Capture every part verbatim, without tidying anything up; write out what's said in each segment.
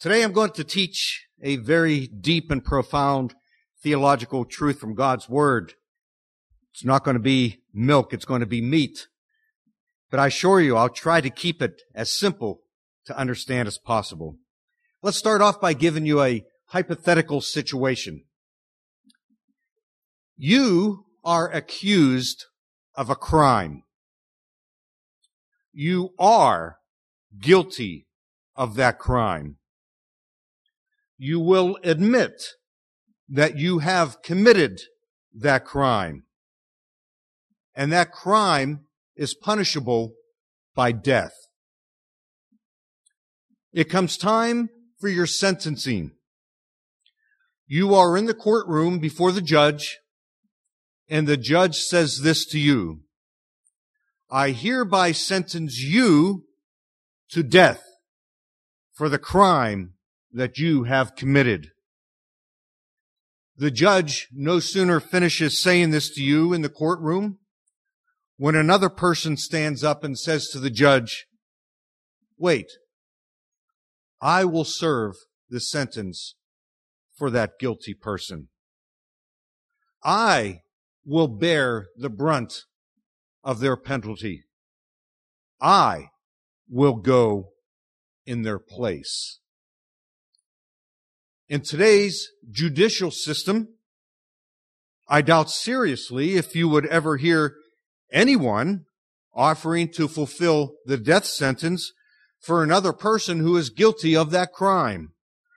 Today I'm going to teach a very deep and profound theological truth from God's Word. It's not going to be milk, it's going to be meat. But I assure you, I'll try to keep it as simple to understand as possible. Let's start off by giving you a hypothetical situation. You are accused of a crime. You are guilty of that crime. You will admit that you have committed that crime. And that crime is punishable by death. It comes time for your sentencing. You are in the courtroom before the judge, and the judge says this to you: I hereby sentence you to death for the crime that you have committed. The judge no sooner finishes saying this to you in the courtroom when another person stands up and says to the judge, wait, I will serve the sentence for that guilty person. I will bear the brunt of their penalty. I will go in their place. In today's judicial system, I doubt seriously if you would ever hear anyone offering to fulfill the death sentence for another person who is guilty of that crime.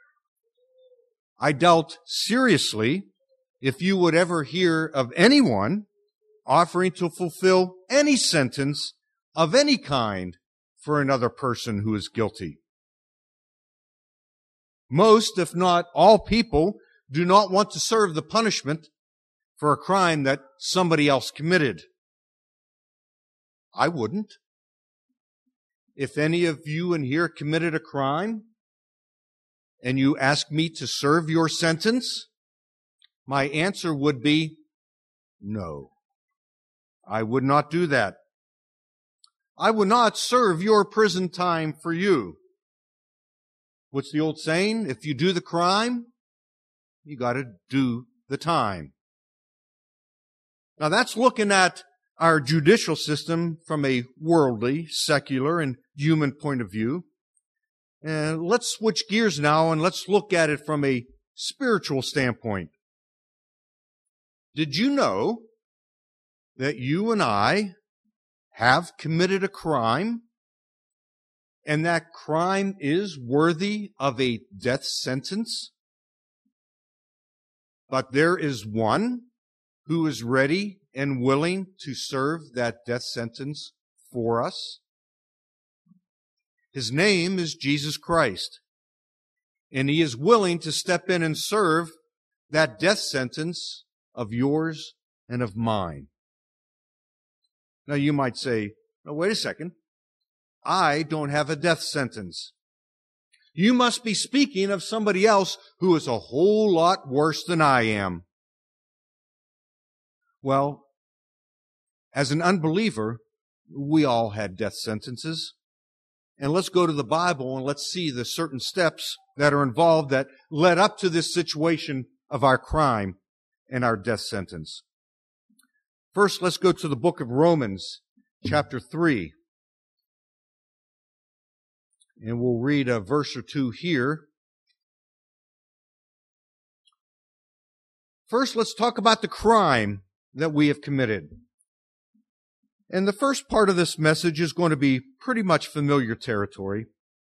I doubt seriously if you would ever hear of anyone offering to fulfill any sentence of any kind for another person who is guilty. Most, if not all people, do not want to serve the punishment for a crime that somebody else committed. I wouldn't. If any of you in here committed a crime and you ask me to serve your sentence, my answer would be no. I would not do that. I would not serve your prison time for you. What's the old saying? If you do the crime, you got to do the time. Now that's looking at our judicial system from a worldly, secular, and human point of view. And let's switch gears now and let's look at it from a spiritual standpoint. Did you know that you and I have committed a crime, and that crime is worthy of a death sentence? But there is one who is ready and willing to serve that death sentence for us. His name is Jesus Christ, and He is willing to step in and serve that death sentence of yours and of mine. Now you might say, no, wait a second. I don't have a death sentence. You must be speaking of somebody else who is a whole lot worse than I am. Well, as an unbeliever, we all had death sentences. And let's go to the Bible and let's see the certain steps that are involved that led up to this situation of our crime and our death sentence. First, let's go to the book of Romans, chapter three. And we'll read a verse or two here. First, let's talk about the crime that we have committed. And the first part of this message is going to be pretty much familiar territory.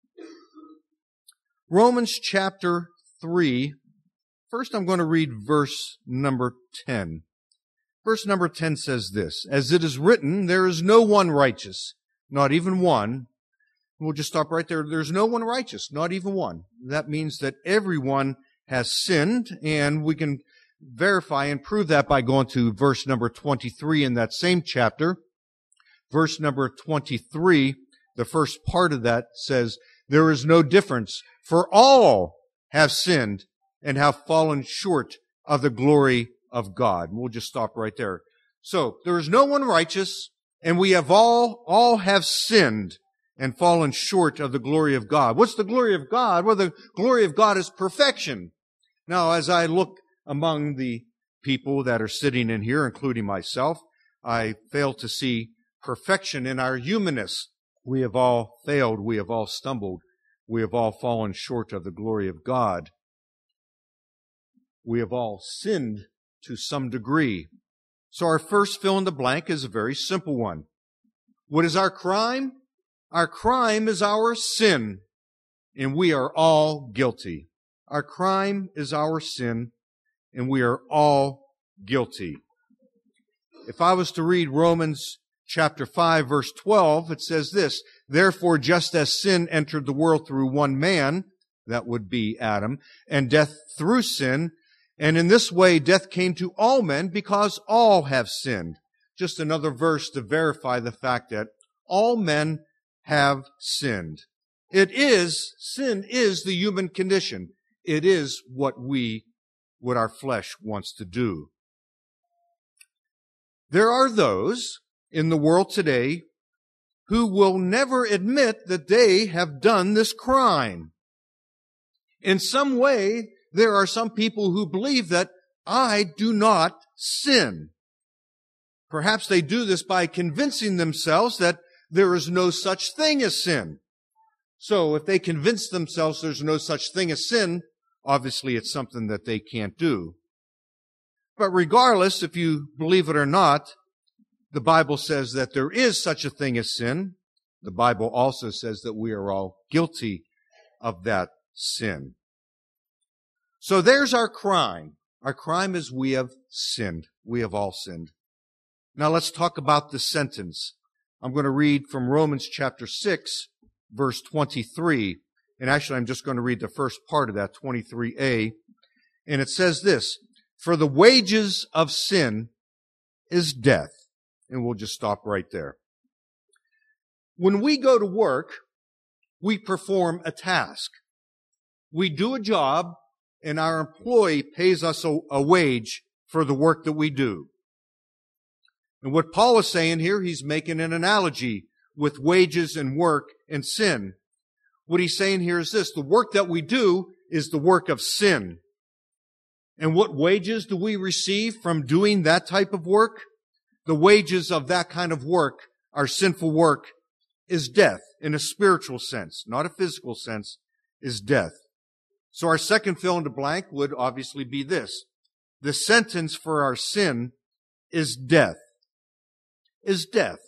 Romans chapter three. First, I'm going to read verse number ten. Verse number ten says this: As it is written, there is no one righteous, not even one. We'll just stop right there. There's no one righteous, not even one. That means that everyone has sinned, and we can verify and prove that by going to verse number twenty-three in that same chapter. Verse number twenty-three, the first part of that says, there is no difference, for all have sinned and have fallen short of the glory of God. We'll just stop right there. So, there is no one righteous, and we have all, all have sinned and fallen short of the glory of God. What's the glory of God? Well, the glory of God is perfection. Now, as I look among the people that are sitting in here, including myself, I fail to see perfection in our humanness. We have all failed. We have all stumbled. We have all fallen short of the glory of God. We have all sinned to some degree. So our first fill in the blank is a very simple one. What is our crime? Our crime is our sin, and we are all guilty. Our crime is our sin, and we are all guilty. If I was to read Romans chapter five, verse twelve, it says this, "Therefore, just as sin entered the world through one man," that would be Adam, "and death through sin, and in this way death came to all men because all have sinned." Just another verse to verify the fact that all men have sinned. It is, sin is the human condition. It is what we, what our flesh wants to do. There are those in the world today who will never admit that they have done this crime. In some way, there are some people who believe that I do not sin. Perhaps they do this by convincing themselves that there is no such thing as sin. So if they convince themselves there's no such thing as sin, obviously it's something that they can't do. But regardless, if you believe it or not, the Bible says that there is such a thing as sin. The Bible also says that we are all guilty of that sin. So there's our crime. Our crime is we have sinned. We have all sinned. Now let's talk about the sentence. I'm going to read from Romans chapter six, verse twenty-three. And actually, I'm just going to read the first part of that, twenty-three a. And it says this, "For the wages of sin is death." And we'll just stop right there. When we go to work, we perform a task. We do a job, and our employee pays us a, a wage for the work that we do. And what Paul is saying here, he's making an analogy with wages and work and sin. What he's saying here is this, the work that we do is the work of sin. And what wages do we receive from doing that type of work? The wages of that kind of work, our sinful work, is death in a spiritual sense, not a physical sense, is death. So our second fill in the blank would obviously be this. The sentence for our sin is death. Is death.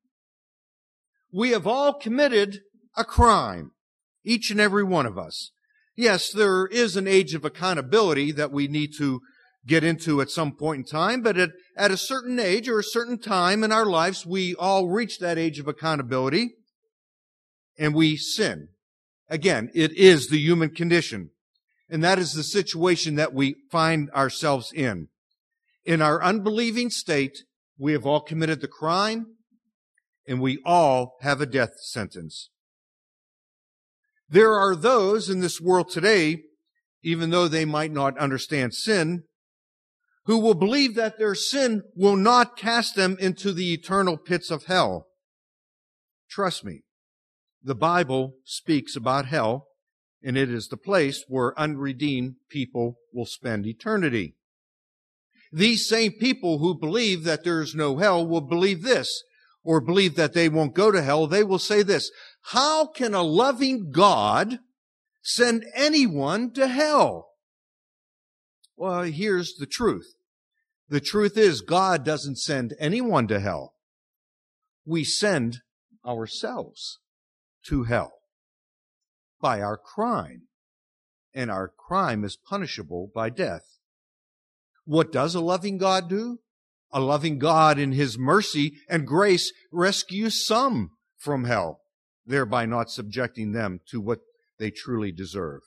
We have all committed a crime, each and every one of us. Yes, there is an age of accountability that we need to get into at some point in time, but at, at a certain age or a certain time in our lives, we all reach that age of accountability and we sin. Again, it is the human condition, and that is the situation that we find ourselves in. In our unbelieving state, we have all committed the crime, and we all have a death sentence. There are those in this world today, even though they might not understand sin, who will believe that their sin will not cast them into the eternal pits of hell. Trust me, the Bible speaks about hell, and it is the place where unredeemed people will spend eternity. These same people who believe that there is no hell will believe this, or believe that they won't go to hell. They will say this, how can a loving God send anyone to hell? Well, here's the truth. The truth is God doesn't send anyone to hell. We send ourselves to hell by our crime, and our crime is punishable by death. What does a loving God do? A loving God in His mercy and grace rescues some from hell, thereby not subjecting them to what they truly deserve.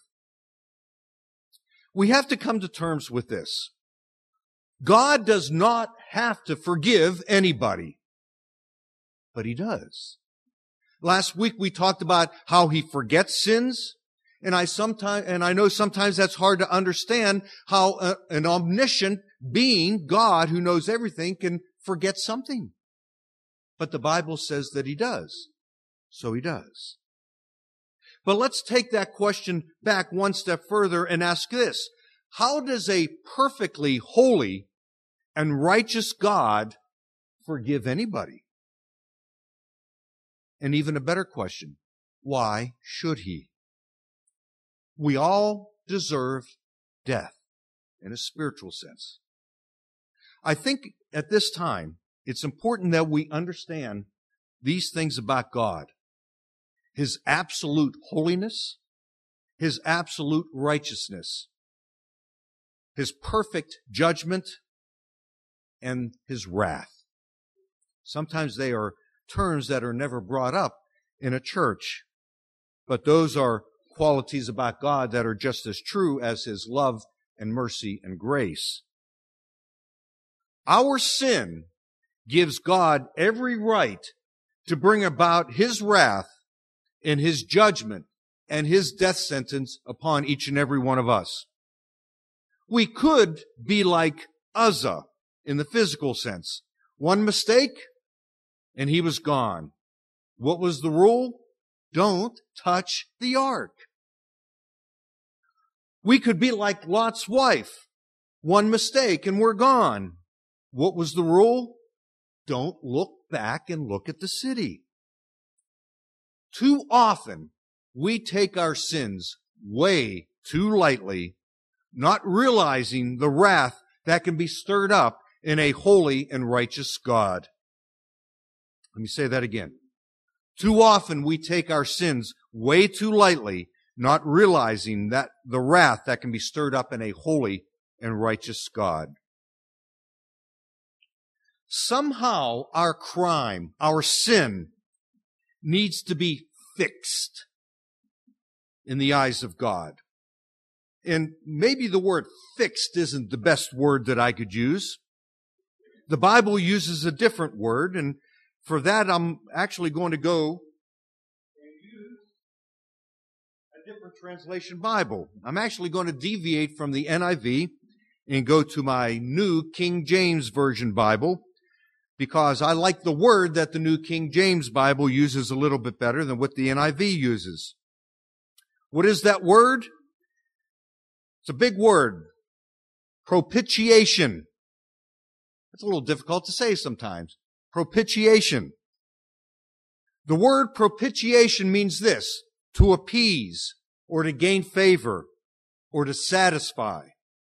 We have to come to terms with this. God does not have to forgive anybody, but He does. Last week we talked about how He forgets sins. And I sometimes, and I know sometimes that's hard to understand how a, an omniscient being, God who knows everything, can forget something. But the Bible says that He does. So he does. But let's take that question back one step further and ask this. How does a perfectly holy and righteous God forgive anybody? And even a better question, why should he? We all deserve death in a spiritual sense. I think at this time, it's important that we understand these things about God. His absolute holiness, His absolute righteousness, His perfect judgment, and His wrath. Sometimes they are terms that are never brought up in a church, but those are qualities about God that are just as true as His love and mercy and grace. Our sin gives God every right to bring about His wrath and His judgment and His death sentence upon each and every one of us. We could be like Uzzah in the physical sense. One mistake, and he was gone. What was the rule? Don't touch the ark. We could be like Lot's wife. One mistake, and we're gone. What was the rule? Don't look back and look at the city. Too often, we take our sins way too lightly, not realizing the wrath that can be stirred up in a holy and righteous God. Let me say that again. Too often, we take our sins way too lightly, not realizing that the wrath that can be stirred up in a holy and righteous God. Somehow, our crime, our sin, needs to be fixed in the eyes of God. And maybe the word fixed isn't the best word that I could use. The Bible uses a different word, and for that I'm actually going to go and use a different translation Bible. I'm actually going to deviate from the N I V and go to my New King James Version Bible, because I like the word that the New King James Bible uses a little bit better than what the N I V uses. What is that word? It's a big word. Propitiation. It's a little difficult to say sometimes. Propitiation. The word propitiation means this: to appease, or to gain favor, or to satisfy.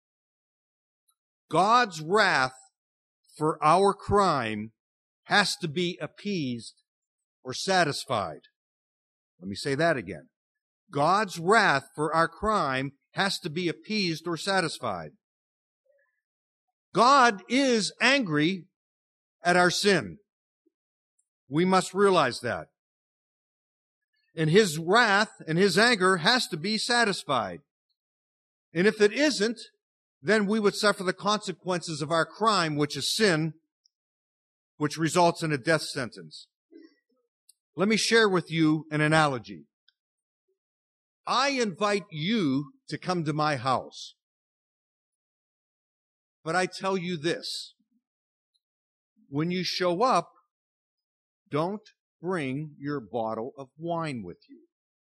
God's wrath for our crime has to be appeased or satisfied. Let me say that again. God's wrath for our crime has to be appeased or satisfied. God is angry at our sin. We must realize that. And His wrath and His anger has to be satisfied. And if it isn't, then we would suffer the consequences of our crime, which is sin, which results in a death sentence. Let me share with you an analogy. I invite you to come to my house. But I tell you this: when you show up, don't bring your bottle of wine with you.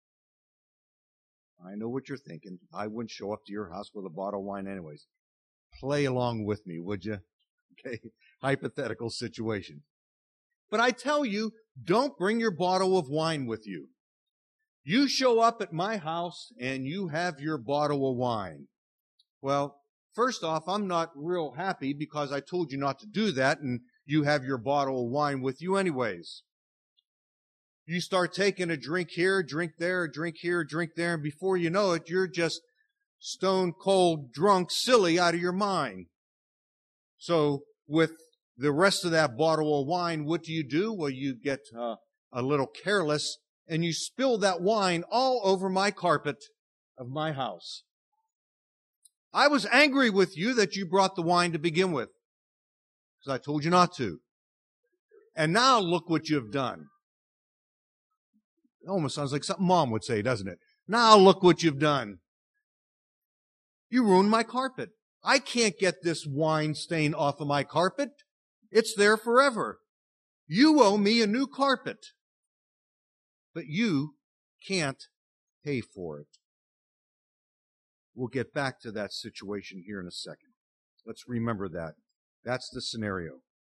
I know what you're thinking. I wouldn't show up to your house with a bottle of wine anyways. Play along with me, would you? Okay, hypothetical situation. But I tell you, don't bring your bottle of wine with you. You show up at my house and you have your bottle of wine. Well, first off, I'm not real happy because I told you not to do that, and you have your bottle of wine with you anyways. You start taking a drink here, drink there, drink here, drink there, and before you know it, you're just stone cold drunk, silly out of your mind. So with the rest of that bottle of wine, what do you do? Well, you get uh, a little careless, and you spill that wine all over my carpet of my house. I was angry with you that you brought the wine to begin with, because I told you not to. And now look what you've done. It almost sounds like something Mom would say, doesn't it? Now look what you've done. You ruined my carpet. I can't get this wine stain off of my carpet. It's there forever. You owe me a new carpet. but you can't pay for it. We'll get back to that situation here in a second. Let's remember that. That's the scenario.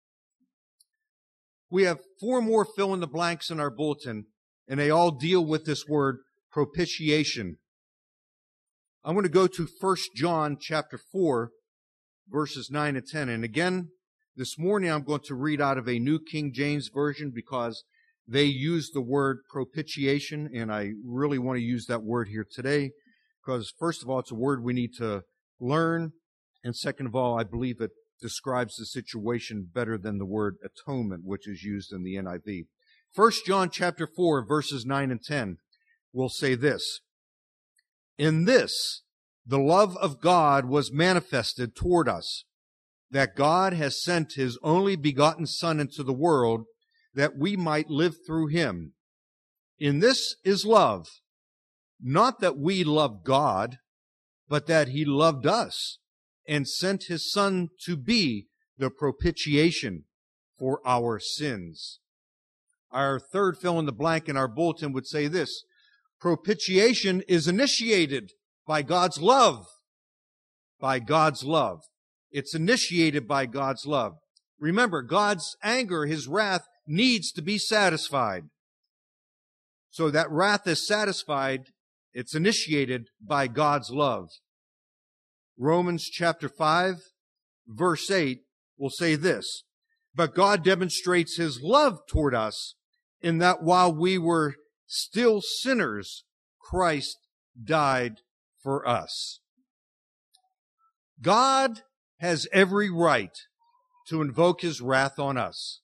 We have four more fill-in-the-blanks in our bulletin, and they all deal with this word propitiation. I'm going to go to First John chapter four, verses nine and ten. And again, this morning I'm going to read out of a New King James Version because they use the word propitiation, and I really want to use that word here today because, first of all, it's a word we need to learn, and second of all, I believe it describes the situation better than the word atonement, which is used in the N I V. First John chapter four, verses nine and ten will say this: "In this, the love of God was manifested toward us, that God has sent his only begotten Son into the world, that we might live through him. In this is love, not that we loved God, but that he loved us and sent his Son to be the propitiation for our sins." Our third fill in the blank in our bulletin would say this: propitiation is initiated by God's love. By God's love. It's initiated by God's love. Remember, God's anger, his wrath, needs to be satisfied. So that wrath is satisfied. It's initiated by God's love. Romans chapter five, verse eight will say this: "But God demonstrates his love toward us in that while we were still sinners, Christ died for us." God has every right to invoke his wrath on us.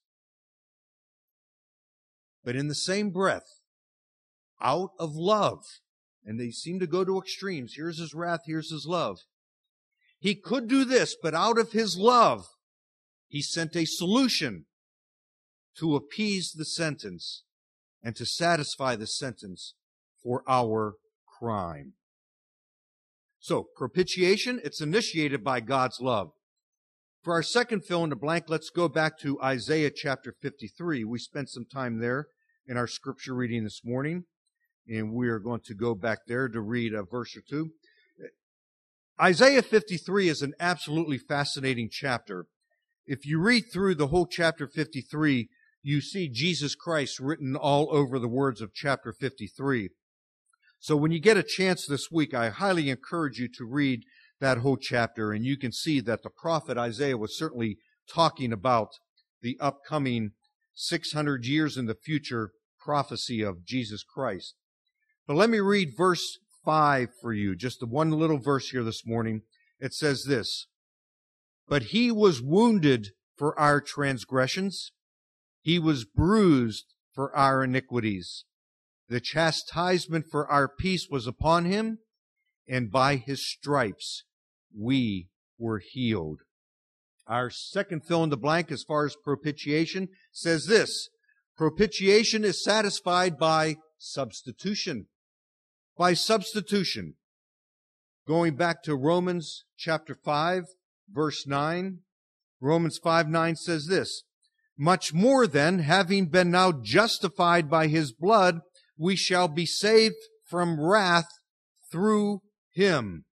But in the same breath, out of love, and they seem to go to extremes. Here's his wrath, here's his love. He could do this, but out of his love, he sent a solution to appease the sentence and to satisfy the sentence for our crime. So, propitiation, it's initiated by God's love. For our second fill in the blank, let's go back to Isaiah chapter fifty-three. We spent some time there in our scripture reading this morning, and we are going to go back there to read a verse or two. Isaiah fifty-three is an absolutely fascinating chapter. If you read through the whole chapter fifty-three, you see Jesus Christ written all over the words of chapter fifty-three. So when you get a chance this week, I highly encourage you to read that whole chapter, and you can see that the prophet Isaiah was certainly talking about the upcoming six hundred years in the future prophecy of Jesus Christ. But let me read verse five for you, just the one little verse here this morning. It says this: "But he was wounded for our transgressions, he was bruised for our iniquities. The chastisement for our peace was upon him, and by his stripes we were healed." Our second fill in the blank as far as propitiation says this: propitiation is satisfied by substitution. By substitution. Going back to Romans chapter five, verse nine, Romans five nine says this: "Much more then, having been now justified by his blood, we shall be saved from wrath through him."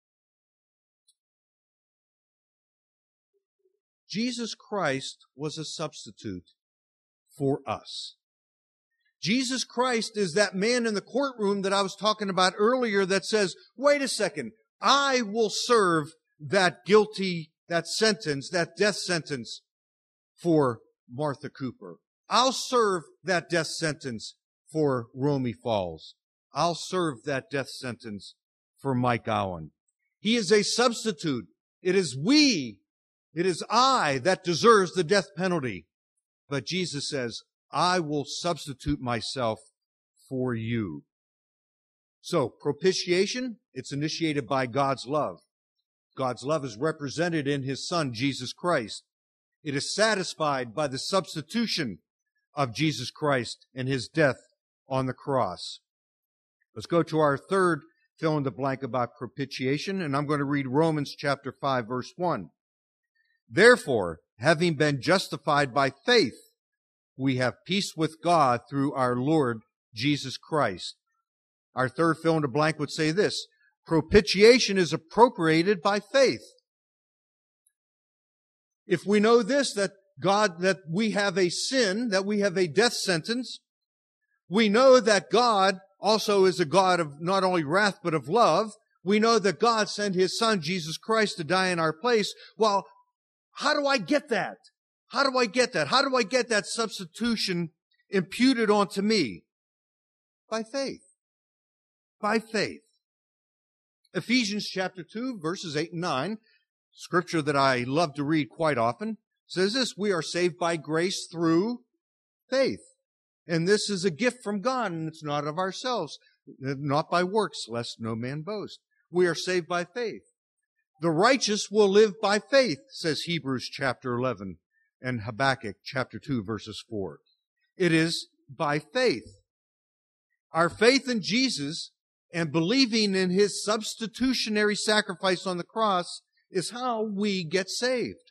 Jesus Christ was a substitute for us. Jesus Christ is that man in the courtroom that I was talking about earlier that says, wait a second, I will serve that guilty, that sentence, that death sentence for Martha Cooper. I'll serve that death sentence for Romy Falls. I'll serve that death sentence for Mike Allen. He is a substitute. It is we, it is I that deserves the death penalty. But Jesus says, I will substitute myself for you. So, propitiation, it's initiated by God's love. God's love is represented in his Son, Jesus Christ. It is satisfied by the substitution of Jesus Christ and his death on the cross. Let's go to our third fill in the blank about propitiation, and I'm going to read Romans chapter five, verse one. "Therefore, having been justified by faith, we have peace with God through our Lord Jesus Christ. Our third fill in the blank would say this: propitiation is appropriated by faith. If we know this, that God, that we have a sin, that we have a death sentence, we know that God also is a God of not only wrath, but of love. We know that God sent His Son, Jesus Christ, to die in our place. Well, how do I get that? How do I get that? How do I get that substitution imputed onto me? By faith. By faith. Ephesians chapter two, verses eight and nine, scripture that I love to read quite often, says this: we are saved by grace through faith. And this is a gift from God, and it's not of ourselves, not by works, lest no man boast. We are saved by faith. The righteous will live by faith, says Hebrews chapter eleven and Habakkuk chapter two, verses four. It is by faith. Our faith in Jesus and believing in His substitutionary sacrifice on the cross is how we get saved.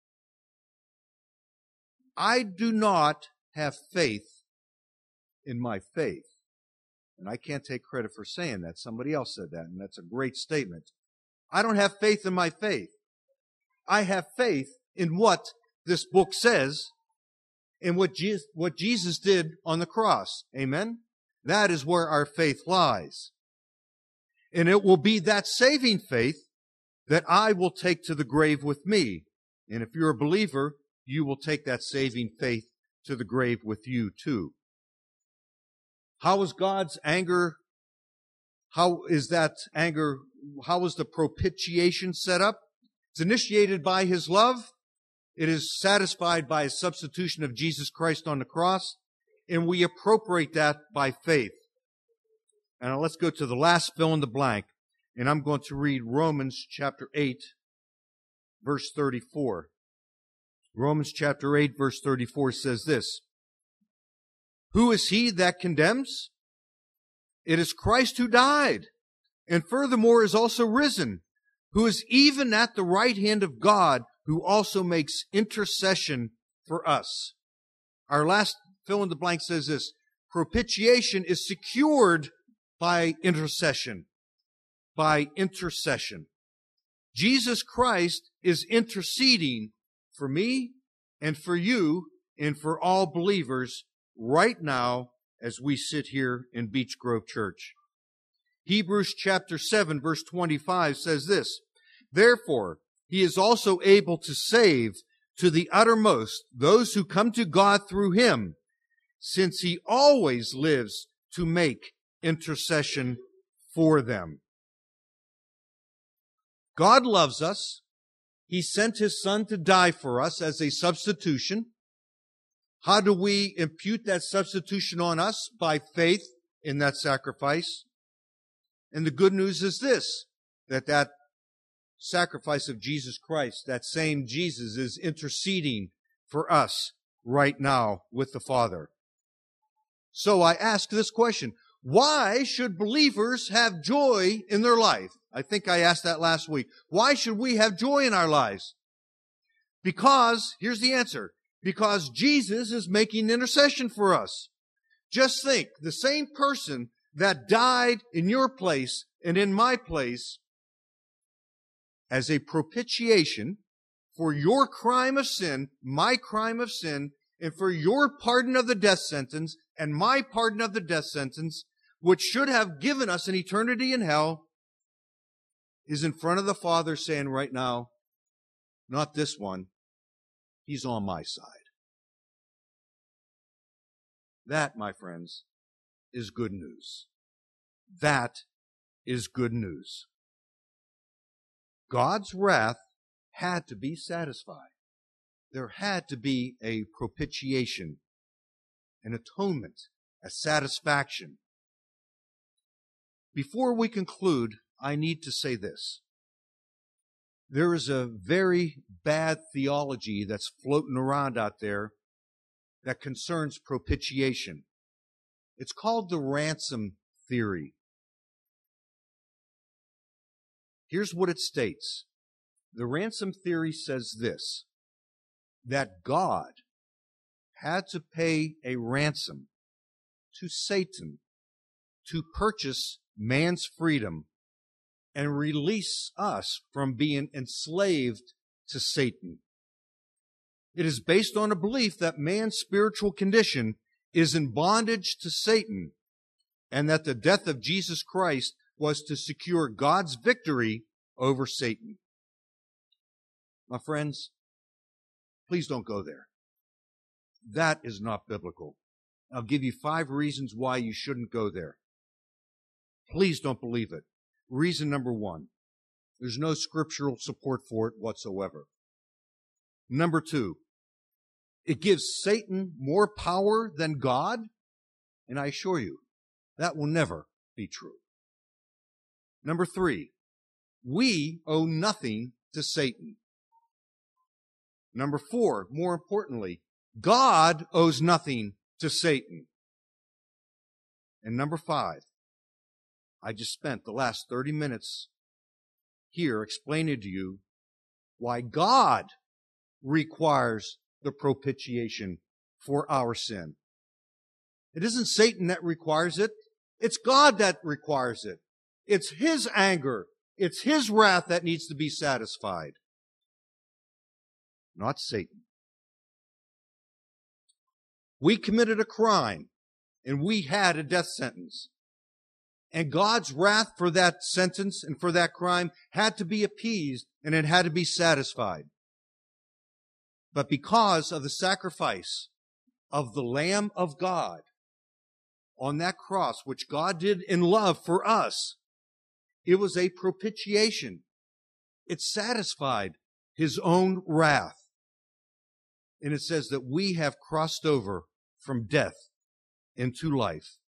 I do not have faith in my faith. And I can't take credit for saying that. Somebody else said that, and that's a great statement. I don't have faith in my faith. I have faith in what this book says and what Jesus, what Jesus did on the cross. Amen? That is where our faith lies. And it will be that saving faith that I will take to the grave with me. And if you're a believer, you will take that saving faith to the grave with you too. How is God's anger, how is that anger, how is the propitiation set up? It's initiated by His love. It is satisfied by His substitution of Jesus Christ on the cross. And we appropriate that by faith. And now let's go to the last fill in the blank. And I'm going to read Romans chapter eight, verse thirty-four. Romans chapter eight, verse thirty-four says this: who is he that condemns? It is Christ who died, and furthermore is also risen, who is even at the right hand of God, who also makes intercession for us. Our last fill in the blank says this: propitiation is secured by intercession. By intercession. Jesus Christ is interceding for me and for you and for all believers right now as we sit here in Beech Grove Church. Hebrews chapter seven, verse twenty-five says this: therefore, He is also able to save to the uttermost those who come to God through Him, since He always lives to make intercession for them. God loves us. He sent His Son to die for us as a substitution. How do we impute that substitution on us? By faith in that sacrifice. And the good news is this, that that sacrifice of Jesus Christ, that same Jesus, is interceding for us right now with the Father. So I ask this question: why should believers have joy in their life? I think I asked that last week. Why should we have joy in our lives? Because, here's the answer, because Jesus is making intercession for us. Just think, the same person that died in your place and in my place as a propitiation for your crime of sin, my crime of sin, and for your pardon of the death sentence and my pardon of the death sentence, which should have given us an eternity in hell, is in front of the Father saying right now, not this one, He's on my side. That, my friends, is good news. That is good news. God's wrath had to be satisfied. There had to be a propitiation, an atonement, a satisfaction. Before we conclude, I need to say this. There is a very bad theology that's floating around out there that concerns propitiation. It's called the ransom theory. Here's what it states. The ransom theory says this, that God had to pay a ransom to Satan to purchase man's freedom and release us from being enslaved to Satan. It is based on a belief that man's spiritual condition is in bondage to Satan, and that the death of Jesus Christ was to secure God's victory over Satan. My friends, please don't go there. That is not biblical. I'll give you five reasons why you shouldn't go there. Please don't believe it. Reason number one, there's no scriptural support for it whatsoever. Number two, it gives Satan more power than God, and I assure you, that will never be true. Number three, we owe nothing to Satan. Number four, more importantly, God owes nothing to Satan. And number five, I just spent the last thirty minutes here explaining to you why God requires the propitiation for our sin. It isn't Satan that requires it. It's God that requires it. It's His anger. It's His wrath that needs to be satisfied, not Satan. We committed a crime, and we had a death sentence. And God's wrath for that sentence and for that crime had to be appeased, and it had to be satisfied. But because of the sacrifice of the Lamb of God on that cross, which God did in love for us, it was a propitiation. It satisfied His own wrath. And it says that we have crossed over from death into life.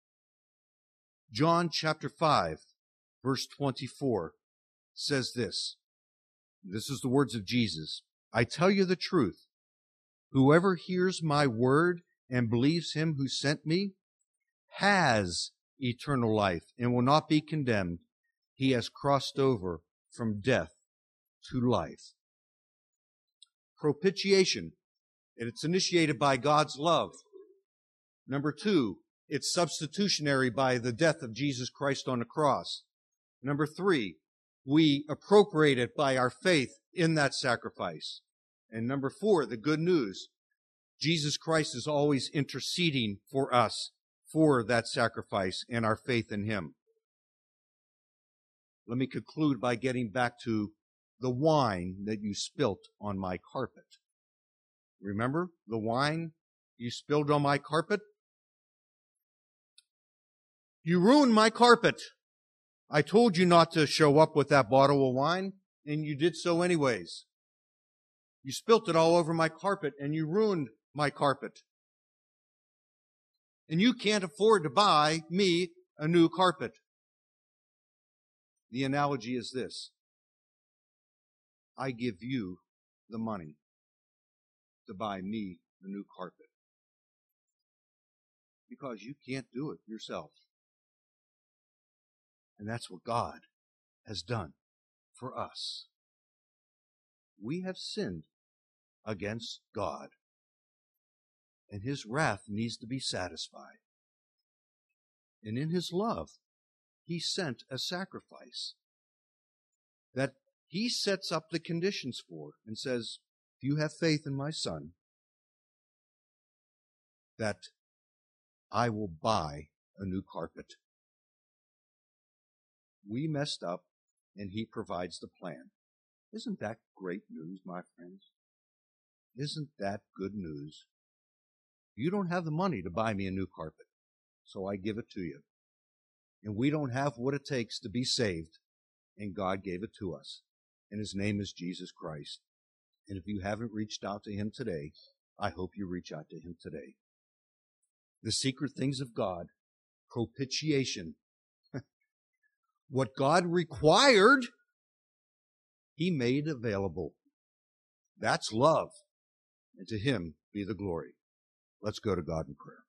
John chapter five, verse twenty-four says this. This is the words of Jesus. I tell you the truth. Whoever hears my word and believes Him who sent me has eternal life and will not be condemned. He has crossed over from death to life. Propitiation. And it's initiated by God's love. Number two, it's substitutionary by the death of Jesus Christ on the cross. Number three, we appropriate it by our faith in that sacrifice. And number four, the good news, Jesus Christ is always interceding for us for that sacrifice and our faith in Him. Let me conclude by getting back to the wine that you spilt on my carpet. Remember the wine you spilled on my carpet? You ruined my carpet. I told you not to show up with that bottle of wine, and you did so anyways. You spilt it all over my carpet, and you ruined my carpet. And you can't afford to buy me a new carpet. The analogy is this. I give you the money to buy me a new carpet. Because you can't do it yourself. And that's what God has done for us. We have sinned against God, and His wrath needs to be satisfied. And in His love, He sent a sacrifice that He sets up the conditions for and says, if you have faith in my Son, that I will buy a new carpet. We messed up, and He provides the plan. Isn't that great news, my friends? Isn't that good news? You don't have the money to buy me a new carpet, so I give it to you. And we don't have what it takes to be saved, and God gave it to us. And His name is Jesus Christ. And if you haven't reached out to Him today, I hope you reach out to Him today. The secret things of God, propitiation. What God required, He made available. That's love. And to Him be the glory. Let's go to God in prayer.